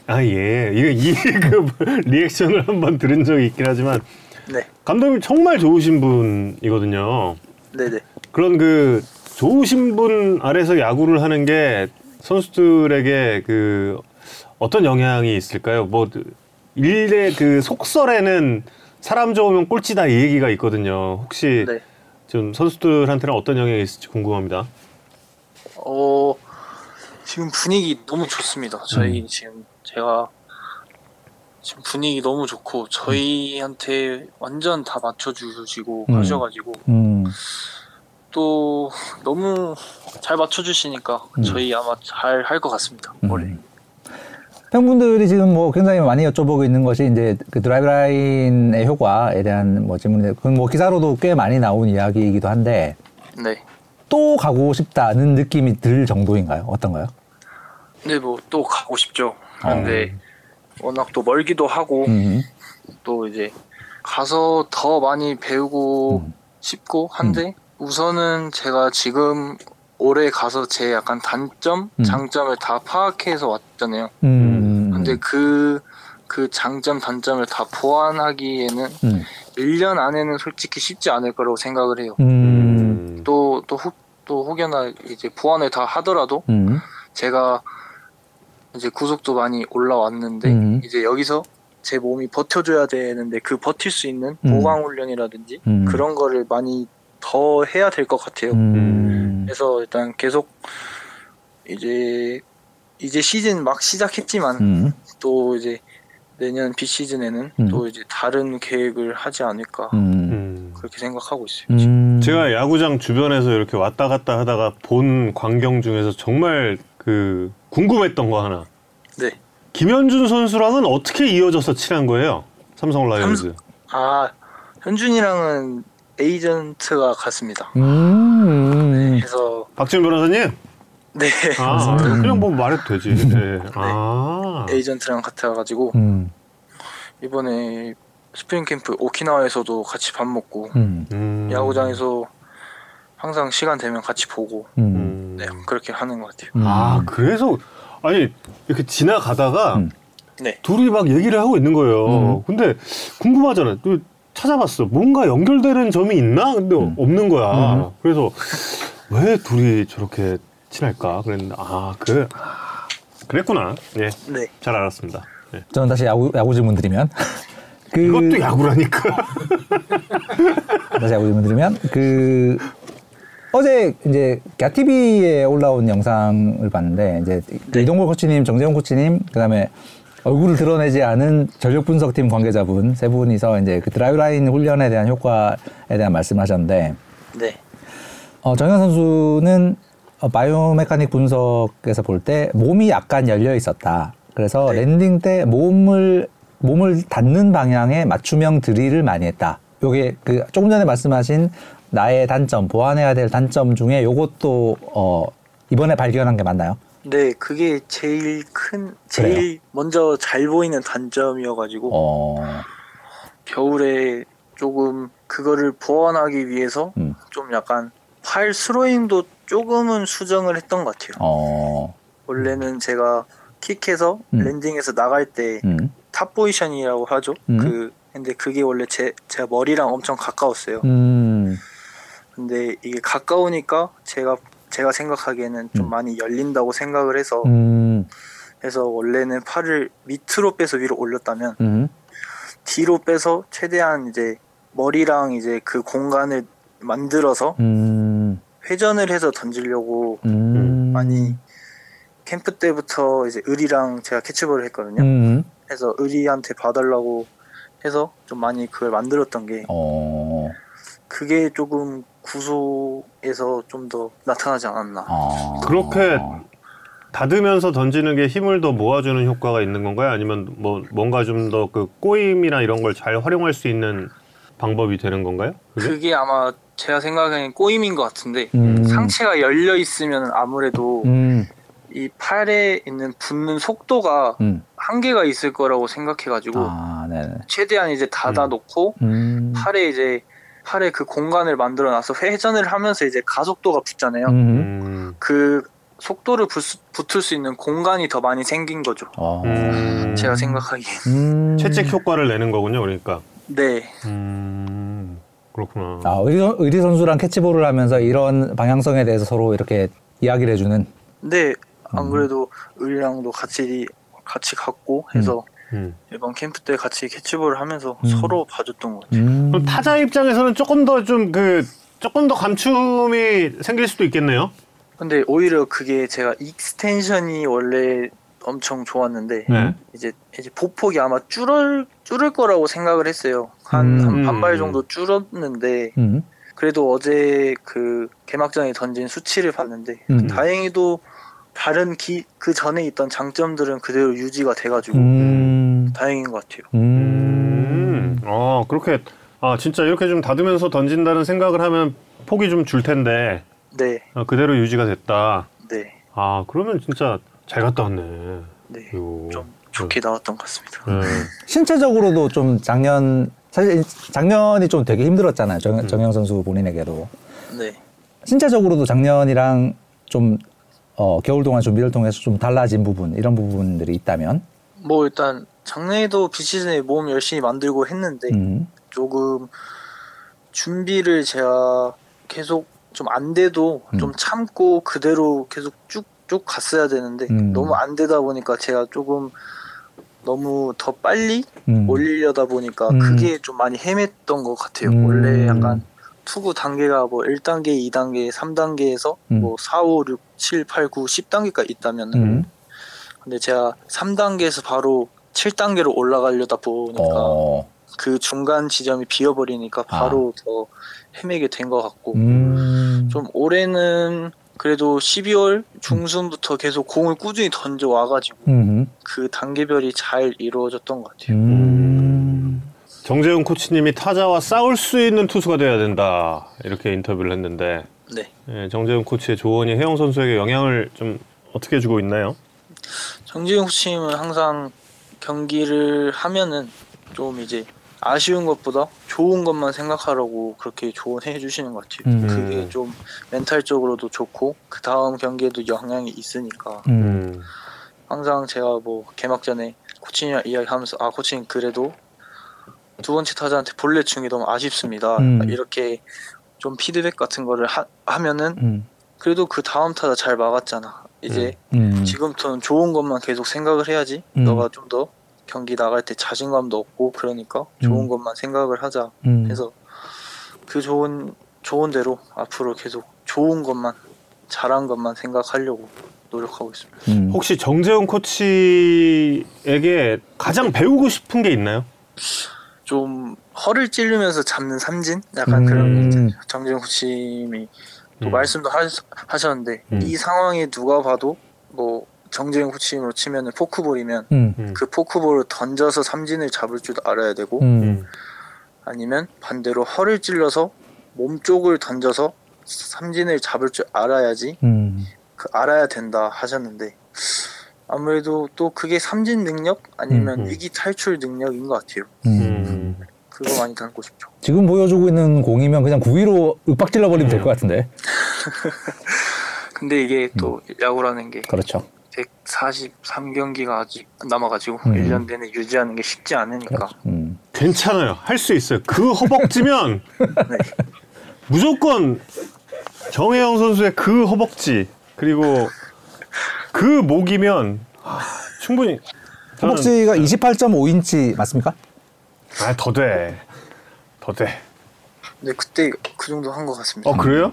그 리액션을 한번 들은 적이 있긴 하지만. 네. 감독님 정말 좋으신 분이거든요. 네네. 그런 그 좋으신 분 아래서 야구를 하는 게 선수들에게 그 어떤 영향이 있을까요? 뭐 일의 그 속설에는 사람 좋으면 꼴찌다 이 얘기가 있거든요. 혹시 네. 좀 선수들한테는 어떤 영향이 있을지 궁금합니다. 지금 분위기 너무 좋습니다. 저희 제가 지금 분위기 너무 좋고 저희한테 완전 다 맞춰주시고 하셔가지고 또 너무 잘 맞춰주시니까 저희 아마 잘 할 것 같습니다. 올해. 팬분들이 지금 굉장히 많이 여쭤보고 있는 것이 이제 그 드라이브 라인의 효과에 대한 질문인데 그건 기사로도 꽤 많이 나온 이야기이기도 한데 네. 또 가고 싶다는 느낌이 들 정도인가요? 어떤가요? 네, 뭐 또 가고 싶죠. 그런데 워낙 또 멀기도 하고 또 이제 가서 더 많이 배우고 싶고 한데 우선은 제가 지금 올해 가서 제 약간 단점, 장점을 다 파악해서 왔잖아요. 근데 그 장점, 단점을 다 보완하기에는 1년 안에는 솔직히 쉽지 않을 거라고 생각을 해요. 또 혹여나 이제 보완을 다 하더라도 제가 이제 구속도 많이 올라왔는데 이제 여기서 제 몸이 버텨줘야 되는데 그 버틸 수 있는 보강 훈련이라든지 그런 거를 많이 더 해야 될 것 같아요. 그래서 일단 계속 이제 시즌 막 시작했지만 또 이제 내년 비시즌에는 또 이제 다른 계획을 하지 않을까 그렇게 생각하고 있어요. 제가 야구장 주변에서 이렇게 왔다 갔다 하다가 본 광경 중에서 정말 그 궁금했던 거 하나. 네. 김현준 선수랑은 어떻게 이어져서 친한 거예요? 삼성 라이온즈. 현준이랑은 에이전트가 같습니다. 그래서 박지훈 변호사님? 네. 그냥 뭐 말해도 되지. 네. 에이전트랑 같아가지고 이번에 스프링 캠프 오키나와에서도 같이 밥 먹고 야구장에서 항상 시간 되면 같이 보고 네, 그렇게 하는 것 같아요. 그래서 아니 이렇게 지나가다가 네. 둘이 막 얘기를 하고 있는 거예요. 근데 궁금하잖아. 또 찾아봤어. 뭔가 연결되는 점이 있나? 근데 없는 거야. 그래서 왜 둘이 저렇게 친할까? 그랬는데 그랬구나. 예, 네. 잘 알았습니다. 예. 저는 다시 야구 질문 드리면 이것도 야구라니까. 다시 야구 질문 드리면 어제 이제 갸TV에 올라온 영상을 봤는데 이제 이동걸 코치님, 정재훈 코치님, 그다음에 얼굴을 드러내지 않은 전력 분석팀 관계자분 세 분이서 이제 그 드라이브 라인 훈련에 대한 효과에 대한 말씀하셨는데, 네. 정현 선수는 바이오메카닉 분석에서 볼 때 몸이 약간 열려 있었다. 그래서 네. 랜딩 때 몸을 닿는 방향에 맞춤형 드릴을 많이 했다. 요게 그 조금 전에 말씀하신 나의 단점, 보완해야 될 단점 중에 요것도 이번에 발견한 게 맞나요? 네, 그게 제일 먼저 잘 보이는 단점이어가지고 겨울에 조금 그거를 보완하기 위해서 좀 약간 팔 스로잉도 조금은 수정을 했던 것 같아요. 원래는 제가 킥해서 랜딩해서 나갈 때 탑 포지션이라고 하죠. 근데 그게 원래 제가 머리랑 엄청 가까웠어요. 근데 이게 가까우니까 제가 생각하기에는 좀 많이 열린다고 생각을 해서 그래서 원래는 팔을 밑으로 빼서 위로 올렸다면 뒤로 빼서 최대한 이제 머리랑 이제 그 공간을 만들어서 회전을 해서 던지려고 많이 캠프 때부터 이제 의리랑 제가 캐치볼을 했거든요. 그래서 의리한테 봐달라고 해서 좀 많이 그걸 만들었던 게 그게 조금 구속에서 좀 더 나타나지 않았나. 그렇게 닫으면서 던지는 게 힘을 더 모아주는 효과가 있는 건가요? 아니면 뭔가 좀 더 그 꼬임이나 이런 걸 잘 활용할 수 있는 방법이 되는 건가요? 그게 아마 제가 생각에는 꼬임인 것 같은데 상체가 열려 있으면 아무래도 이 팔에 있는 붙는 속도가 한계가 있을 거라고 생각해가지고 최대한 이제 닫아놓고 팔에 그 공간을 만들어놔서 회전을 하면서 이제 가속도가 붙잖아요. 그 속도를 붙을 수 있는 공간이 더 많이 생긴 거죠. 제가 생각하기엔. 채찍 효과를 내는 거군요. 그러니까. 네. 그렇구나. 의리 선수랑 캐치볼을 하면서 이런 방향성에 대해서 서로 이렇게 이야기를 해주는. 네. 안 그래도 의리랑도 같이 갔고 해서 이번 캠프 때 같이 캐치볼을 하면서 서로 봐줬던 것 같아요. 그럼 타자 입장에서는 조금 더 감춤이 생길 수도 있겠네요. 근데 오히려 그게 제가 익스텐션이 원래 엄청 좋았는데 이제 보폭이 아마 줄을 거라고 생각을 했어요. 한 반발 정도 줄었는데 그래도 어제 그 개막전에 던진 수치를 봤는데 다행히도 다른 그 전에 있던 장점들은 그대로 유지가 돼가지고 다행인 것 같아요. 그렇게 진짜 이렇게 좀 닫으면서 던진다는 생각을 하면 폭이 좀 줄 텐데 네. 그대로 유지가 됐다. 네. 그러면 진짜 잘 갔다 왔네. 네. 좀 좋게 나왔던 것 같습니다. 신체적으로도 좀 사실 작년이 좀 되게 힘들었잖아요. 정영 선수 본인에게도. 네. 신체적으로도 작년이랑 좀 겨울 동안 준비를 통해서 좀 달라진 부분, 이런 부분들이 있다면? 뭐 일단 작년에도 비시즌에 몸 열심히 만들고 했는데 조금 준비를 제가 계속 좀 안 돼도 좀 참고 그대로 계속 쭉쭉 갔어야 되는데 너무 안 되다 보니까 제가 조금 너무 더 빨리 올리려다 보니까 그게 좀 많이 헤맸던 것 같아요. 원래 약간 투구 단계가 뭐 1단계, 2단계, 3단계에서 뭐 4, 5, 6, 7, 8, 9, 10단계가 있다면은 근데 제가 3단계에서 바로 7단계로 올라가려다 보니까 그 중간 지점이 비어버리니까 바로 더 헤매게 된 것 같고 좀 올해는 그래도 12월 중순부터 계속 공을 꾸준히 던져 와가지고 그 단계별이 잘 이루어졌던 것 같아요. 정재훈 코치님이 타자와 싸울 수 있는 투수가 돼야 된다 이렇게 인터뷰를 했는데 네. 정재훈 코치의 조언이 혜영 선수에게 영향을 좀 어떻게 주고 있나요? 정재훈 코치님은 항상 경기를 하면은 좀 이제 아쉬운 것보다 좋은 것만 생각하라고 그렇게 조언해 주시는 것 같아요. 그게 좀 멘탈적으로도 좋고 그 다음 경기에도 영향이 있으니까 항상 제가 뭐 개막전에 코치님이랑 이야기하면서 코치님 그래도 두 번째 타자한테 볼넷 중이 너무 아쉽습니다. 이렇게 좀 피드백 같은 거를 하면은 그래도 그 다음 타자 잘 막았잖아. 이제 지금부터는 좋은 것만 계속 생각을 해야지. 너가 좀 더 경기 나갈 때 자신감도 얻고 그러니까 좋은 것만 생각을 하자. 해서 그 좋은 대로 앞으로 계속 좋은 것만 잘한 것만 생각하려고 노력하고 있습니다. 혹시 정재훈 코치에게 가장 배우고 싶은 게 있나요? 좀 허를 찌르면서 잡는 삼진? 약간 그런 게 있잖아요. 정재훈 코치님이 또 말씀도 하셨는데 이 상황에 누가 봐도 뭐 정재훈 코치님으로 치면 포크볼이면 그 포크볼을 던져서 삼진을 잡을 줄 알아야 되고 아니면 반대로 허를 찔러서 몸 쪽을 던져서 삼진을 잡을 줄 알아야지 알아야 된다 하셨는데 아무래도 또 그게 삼진 능력 아니면 위기 탈출 능력인 것 같아요. 그거 많이 닮고 싶죠. 지금 보여주고 있는 공이면 그냥 9위로 윽박질러 버리면 될 것 같은데. 근데 이게 또 야구라는 게 그렇죠. 143경기가 아직 남아가지고 1년 내내 유지하는 게 쉽지 않으니까. 괜찮아요. 할 수 있어요. 그 허벅지면 네. 무조건 정혜영 선수의 그 허벅지 그리고 그 목이면 충분히 허벅지가 28.5인치 맞습니까? 더 돼. 네, 그때 그 정도 한 것 같습니다. 그래요?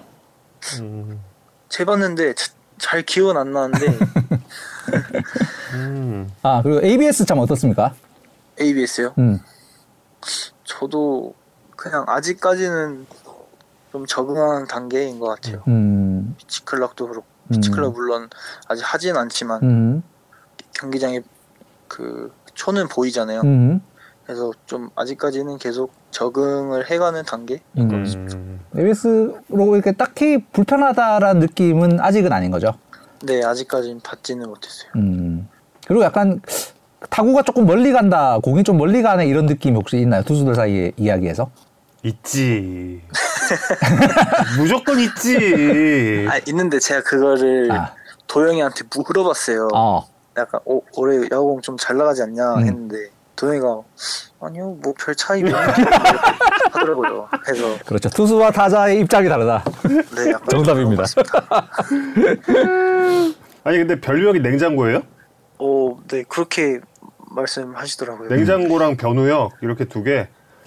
재봤는데 잘 기억은 안 나는데. 그리고 ABS 참 어떻습니까? ABS요? 저도 그냥 아직까지는 좀 적응하는 단계인 것 같아요. 피치클럭도 그렇고 피치클럭 물론 아직 하진 않지만 경기장에 그 초는 보이잖아요. 그래서 좀 아직까지는 계속 적응을 해가는 단계인 것 같습니다. ABS로 이렇게 딱히 불편하다라는 느낌은 아직은 아닌 거죠? 네, 아직까지는 받지는 못했어요. 그리고 약간 타구가 조금 멀리 간다, 공이 좀 멀리 가네 이런 느낌이 혹시 있나요? 투수들 사이의 이야기에서? 있지. 무조건 있지. 있는데 제가 그거를 도영이한테 물어봤어요. 약간 올해 야구공 좀 잘 나가지 않냐 했는데 도영이가 아니요 뭐 별 차이 없는 하더라고요. 그래서 그렇죠. 투수와 타자의 입장이 다르다. 네, 약간 정답입니다. 아니 근데 변력이 냉장고예요? 네 그렇게 말씀하시더라고요. 냉장고랑 변우역 이렇게 두 개. 네.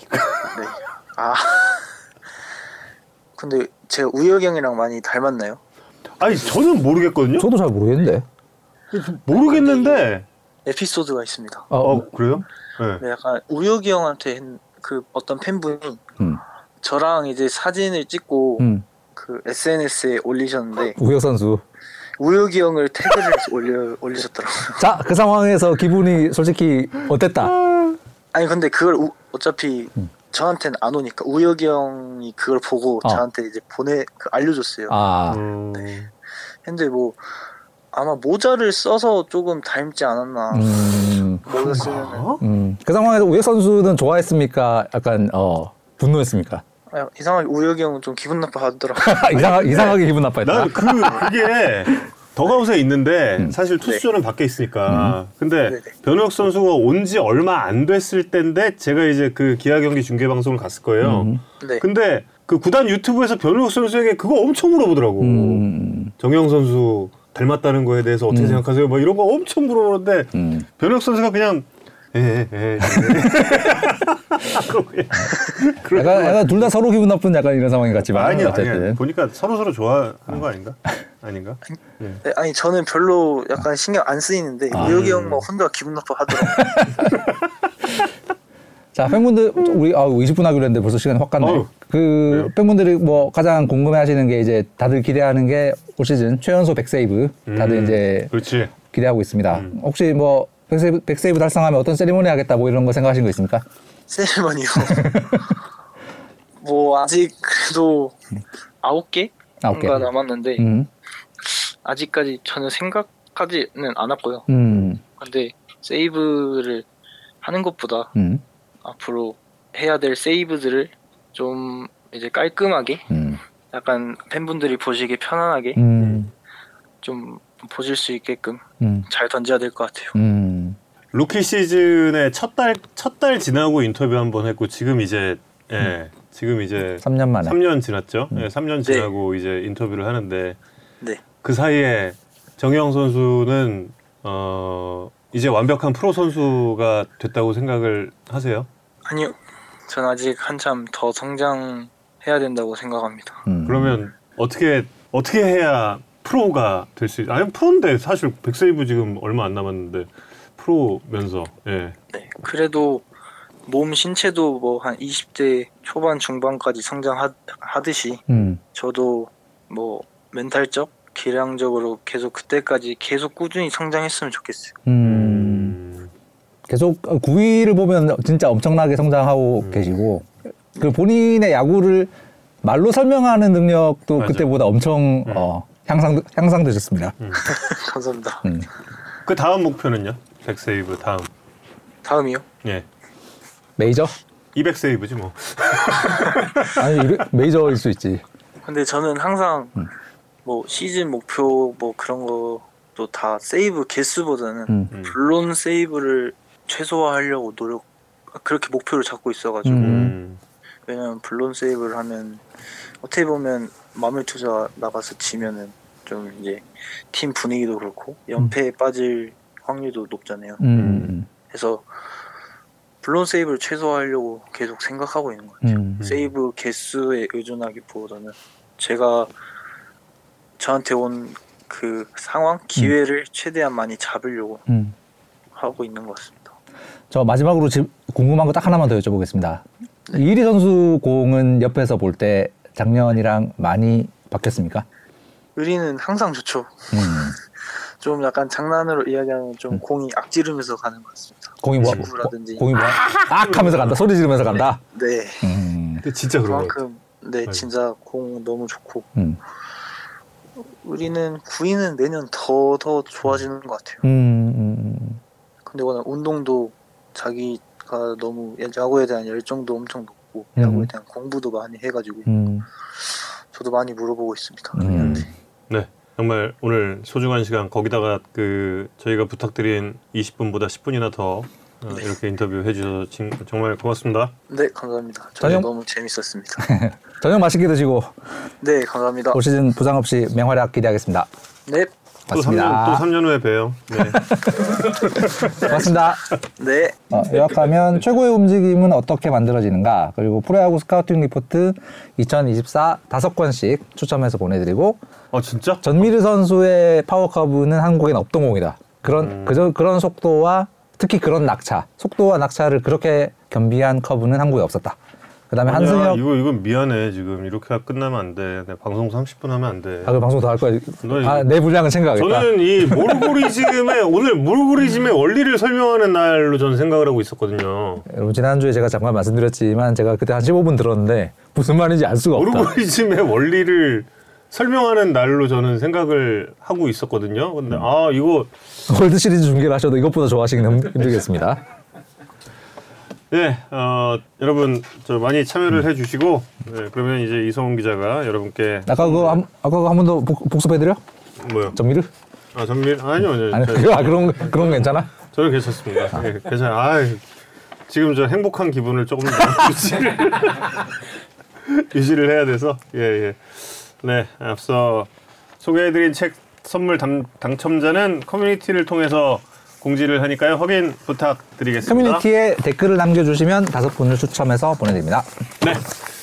근데 제가 우혁이 형이랑 많이 닮았나요? 아니 저는 모르겠거든요. 저도 잘 모르겠는데. 모르겠는데. 에피소드가 있습니다. 그래요? 네. 네, 약간 우혁이 형한테 그 어떤 팬분이 저랑 이제 사진을 찍고 그 SNS에 올리셨는데 우혁 선수. 우혁이 형을 태그를 올리셨더라고요. 자, 그 상황에서 기분이 솔직히 어땠다? 아니 근데 그걸 어차피 저한테는 안 오니까 우혁이 형이 그걸 보고 저한테 이제 알려줬어요. 네. 근데 뭐 아마 모자를 써서 조금 닮지 않았나. 모자 쓰면은. 그 상황에서 우혁 선수는 좋아했습니까? 약간 분노했습니까? 이상하게 우혁이 형은 좀 기분 나빠하더라고요. 이상하게 기분 나빠했다. 난 그게 더가웃에 있는데 사실 투수전은 밖에 있으니까. 근데 변우혁 선수가 온 지 얼마 안 됐을 때인데 제가 이제 그 기아 경기 중계 방송을 갔을 거예요. 네. 근데 그 구단 유튜브에서 변우혁 선수에게 그거 엄청 물어보더라고. 정영 선수 닮았다는 거에 대해서 어떻게 생각하세요? 뭐 이런 거 엄청 물어보는데 변우혁 선수가 그냥 약간 둘 다 서로 기분 나쁜 약간 이런 상황인 것 같지만 아니야. 어쨌든. 보니까 서로 좋아하는 거 아닌가? 아닌가? 네, 아니 저는 별로 약간 신경 안 쓰이는데 우혁이 형 뭐 혼자 기분 나빠하더라고요. 자, 팬분들 우리 20분 하기로 했는데 벌써 시간이 확 갔네. 그래요? 팬분들이 뭐 가장 궁금해하시는 게 이제 다들 기대하는 게 올 시즌 최연소 100세이브 다들 이제 그렇지. 기대하고 있습니다. 혹시 뭐 100세이브 달성하면 어떤 세리머니 하겠다 뭐 이런 거 생각하신 거 있습니까? 세리머니요. 뭐 아직 그래도 9개가 남았는데 아직까지 저는 생각하지는 않았고요. 근데 세이브를 하는 것보다 앞으로 해야 될 세이브들을 좀 이제 깔끔하게 약간 팬분들이 보시기 편안하게 좀 보실 수 있게끔 잘 던져야 될 것 같아요. 루키 시즌에 첫 달 지나고 인터뷰 한번 했고 지금 이제 3년 만에 3년 지났죠. 3년 지나고 이제 인터뷰를 하는데 네. 그 사이에 정희영 선수는 이제 완벽한 프로 선수가 됐다고 생각을 하세요? 아니요. 전 아직 한참 더 성장해야 된다고 생각합니다. 그러면 어떻게 해야 프로가 될 수 아니 프로인데 사실 100세이브 지금 얼마 안 남았는데 프로면서 예. 네. 그래도 몸 신체도 뭐 한 20대 초반 중반까지 성장하듯이 저도 뭐 멘탈적, 기량적으로 계속 그때까지 계속 꾸준히 성장했으면 좋겠어요. 계속 9위를 보면 진짜 엄청나게 성장하고 계시고 그 본인의 야구를 말로 설명하는 능력도 맞아. 그때보다 엄청 향상되셨습니다. 감사합니다. 그 다음 목표는요? 100세이브 다음이요? 예. 메이저? 200세이브지 뭐. 아니 메이저일 수 있지. 근데 저는 항상 뭐 시즌 목표 뭐 그런 것도 다 세이브 개수보다는 블론 세이브를 최소화하려고 그렇게 목표를 잡고 있어가지고 왜냐면 블론 세이브를 하면 어떻게 보면 마무리 투자 나가서 지면은 좀 이제 팀 분위기도 그렇고 연패에 빠질 확률도 높잖아요. 그래서 블론 세이브를 최소화하려고 계속 생각하고 있는 것 같아요. 세이브 개수에 의존하기보다는 제가 저한테 온 그 상황, 기회를 최대한 많이 잡으려고 하고 있는 것 같습니다. 저 마지막으로 궁금한 거 딱 하나만 더 여쭤보겠습니다. 이리 선수 공은 옆에서 볼 때 작년이랑 많이 바뀌었습니까? 의리는 항상 좋죠. 좀 약간 장난으로 이야기하면 좀 공이 악지르면서 가는 것 같습니다. 공이 뭐? 지구라든지. 공이 뭐야? 악 하면서 간다. 소리 지르면서 간다. 네. 근데 진짜 그런 거 같아요. 그만큼 진짜 공 너무 좋고. 우리는 9위는 내년 더 좋아지는 것 같아요. 근데 워낙 운동도 자기가 너무 야구에 대한 열정도 엄청 높고 야구에 대한 공부도 많이 해가지고 저도 많이 물어보고 있습니다. 네, 정말 오늘 소중한 시간 거기다가 저희가 부탁드린 20분보다 10분이나 더 이렇게 인터뷰 해주셔서 정말 고맙습니다. 네, 감사합니다. 저도 너무 재밌었습니다. 저녁 맛있게 드시고 네, 감사합니다. 올 시즌 부상 없이 맹활약 기대하겠습니다. 네. 또 3년 후에 봬요. 네. 고맙습니다. 네. 요약하면 최고의 움직임은 어떻게 만들어지는가, 그리고 프로야구 스카우팅 리포트 2024 5권씩 추첨해서 보내드리고, 진짜? 전미르 선수의 파워 커브는 한국엔 없던 공이다. 그런 속도와 특히 그런 낙차, 속도와 낙차를 그렇게 겸비한 커브는 한국에 없었다. 그다음에 한승혁 이건 미안해. 지금 이렇게 끝나면 안 돼. 방송 30분 하면 안 돼. 그 방송 더 할 거야. 내 분량은 챙겨가겠다. 저는 이 모르고리즘의 원리를 설명하는 날로 저는 생각을 하고 있었거든요. 여러분, 지난주에 제가 잠깐 말씀드렸지만 제가 그때 한 15분 들었는데 무슨 말인지 알 수가 없다. 모르고리즘의 원리를 설명하는 날로 저는 생각을 하고 있었거든요. 근데 이거 월드 시리즈 중계를 하셔도 이것보다 좋아하시기는 힘들겠습니다. 네, 여러분 저 많이 참여를 해주시고, 네, 그러면 이제 이성훈 기자가 여러분께 아까 그거 한 번 더 복습해드려? 뭐요? 전미르? 전밀? 아니요. 아니, 그런 거 괜찮아? 저는 괜찮습니다. 네, 괜찮아요. 지금 저 행복한 기분을 조금 유지를 해야 돼서 예. 네, 앞서 소개해드린 책 선물 당첨자는 커뮤니티를 통해서 공지를 하니까요. 확인 부탁드리겠습니다. 커뮤니티에 댓글을 남겨주시면 5분을 추첨해서 보내드립니다. 네.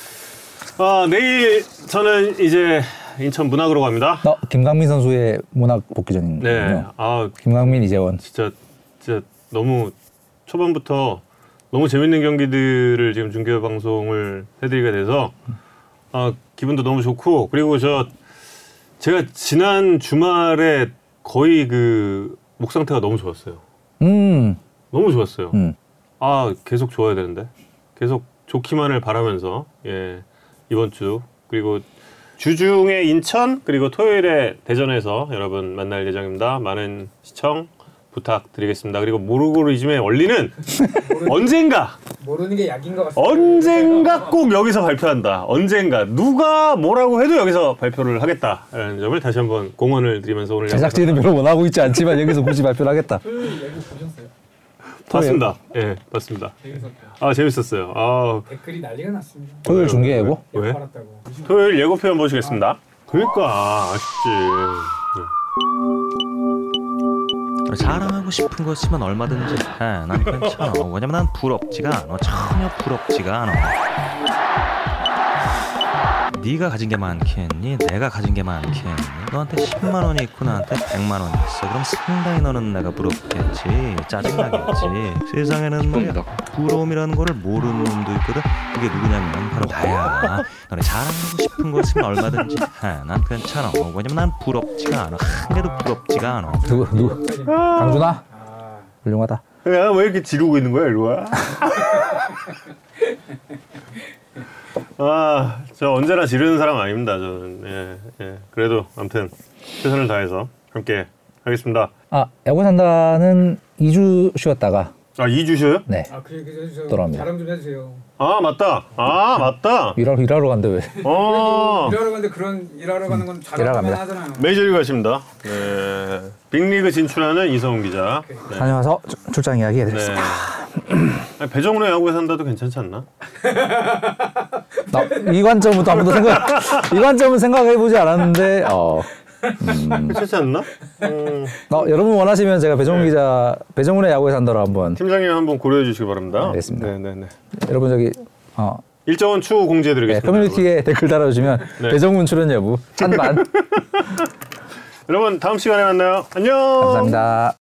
내일 저는 이제 인천 문학으로 갑니다. 김강민 선수의 문학 복귀전이군요. 네. 김강민, 이재원. 진짜 너무 초반부터 너무 재밌는 경기들을 지금 중계 방송을 해드리게 돼서 기분도 너무 좋고, 그리고 제가 지난 주말에 거의 목 상태가 너무 좋았어요. 너무 좋았어요. 계속 좋아야 되는데. 계속 좋기만을 바라면서, 이번 주, 그리고 주중에 인천, 그리고 토요일에 대전에서 여러분 만날 예정입니다. 많은 시청 부탁드리겠습니다. 그리고 모르고리즘의 원리는 언젠가 모르는 게 약인 것 같습니다. 언젠가 꼭 여기서 발표한다. 언젠가 누가 뭐라고 해도 여기서 발표를 하겠다라는 점을 다시 한번 공언을 드리면서 오늘 제작진은 별로 원하고 있지 않지만 여기서 굳이 발표를 하겠다. 토요일 예고 보셨어요? 봤습니다. 예, 봤습니다. 아 재밌었어요. 아 댓글이 난리가 났습니다. 토요일 중계 예고? 왜? 팔았다고. 토요일 예고편 한번 보시겠습니다. 그러니까 아쉽지. 자랑하고 싶은 거 있으면 얼마든지 해. 난 괜찮아. 왜냐면 난 부럽지가 않아. 전혀 부럽지가 않아. 네가 가진 게 많겠니? 내가 가진 게 많겠니? 너한테 10만 원이 있고 나한테 100만 원이 있어. 그럼 상당히 너는 내가 부럽겠지. 짜증나겠지. 세상에는 말이야, 부러움이라는 거를 모르는 놈도 있거든. 그게 누구냐면 바로 나야. 너네 자랑하고 싶은 거 있으면 얼마든지 해. 난 괜찮아. 왜냐면 난 부럽지가 않아. 한 개도 부럽지가 않아. 누구? 강준아? 훌륭하다. 야, 왜 이렇게 지르고 있는 거야, 일로 와? 아, 저 언제나 지르는 사람 아닙니다, 저는. 예. 그래도 아무튼 최선을 다해서 함께 하겠습니다. 아, 야구 산다는 2주 쉬었다가 아, 2주 쉬어요? 네. 그 얘기 좀 해주세요. 돌아옵니다. 자랑 좀 해주세요. 아, 맞다. 일하러 간대 왜? 일하러 가는데 그런 일하러 가는 건 일하러 자랑만 갑니다. 하잖아요. 메이저리그 가십니다. 네. 빅리그 진출하는 이성훈 기자. 네. 다녀와서 출장 이야기 네. 해드리겠습니다. 아니, 배정우의 야구에 산다도 괜찮지 않나? 이 관점부터 한 번도 이 관점은 생각해보지 않았는데 괜찮지 않나? 여러분 원하시면 제가 배정훈 기자 배정훈의 야구에 산다로 한번 팀장님 한번 고려해 주시기 바랍니다. 알겠습니다. 네. 여러분 저기 일정은 추후 공지해드리겠습니다. 커뮤니티에 댓글 달아주시면 네. 배정훈 출연 여부 찬반 여러분 다음 시간에 만나요. 안녕. 감사합니다.